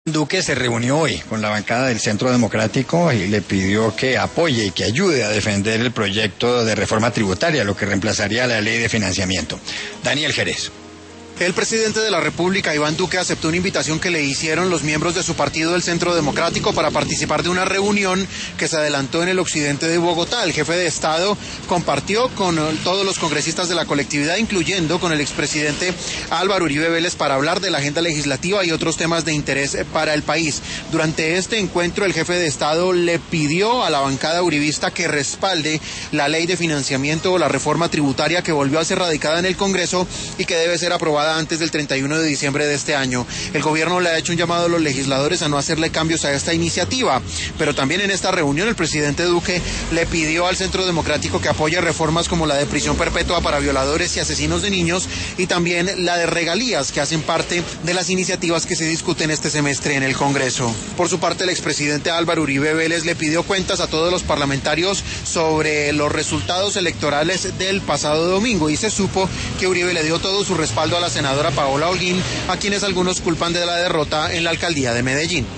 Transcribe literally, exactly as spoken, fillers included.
Duque se reunió hoy con la bancada del Centro Democrático y le pidió que apoye y que ayude a defender el proyecto de reforma tributaria, lo que reemplazaría la ley de financiamiento. Daniel Jerez. El presidente de la República, Iván Duque, aceptó una invitación que le hicieron los miembros de su partido del Centro Democrático para participar de una reunión que se adelantó en el occidente de Bogotá. El jefe de Estado compartió con todos los congresistas de la colectividad, incluyendo con el expresidente Álvaro Uribe Vélez, para hablar de la agenda legislativa y otros temas de interés para el país. Durante este encuentro, el jefe de Estado le pidió a la bancada uribista que respalde la ley de financiamiento o la reforma tributaria que volvió a ser radicada en el Congreso y que debe ser aprobada antes del treinta y uno de diciembre de este año. El gobierno le ha hecho un llamado a los legisladores a no hacerle cambios a esta iniciativa, pero también en esta reunión el presidente Duque le pidió al Centro Democrático que apoye reformas como la de prisión perpetua para violadores y asesinos de niños y también la de regalías, que hacen parte de las iniciativas que se discuten este semestre en el Congreso. Por su parte, el expresidente Álvaro Uribe Vélez le pidió cuentas a todos los parlamentarios sobre los resultados electorales del pasado domingo y se supo que Uribe le dio todo su respaldo a la senadora Paola Holguín, a quienes algunos culpan de la derrota en la alcaldía de Medellín.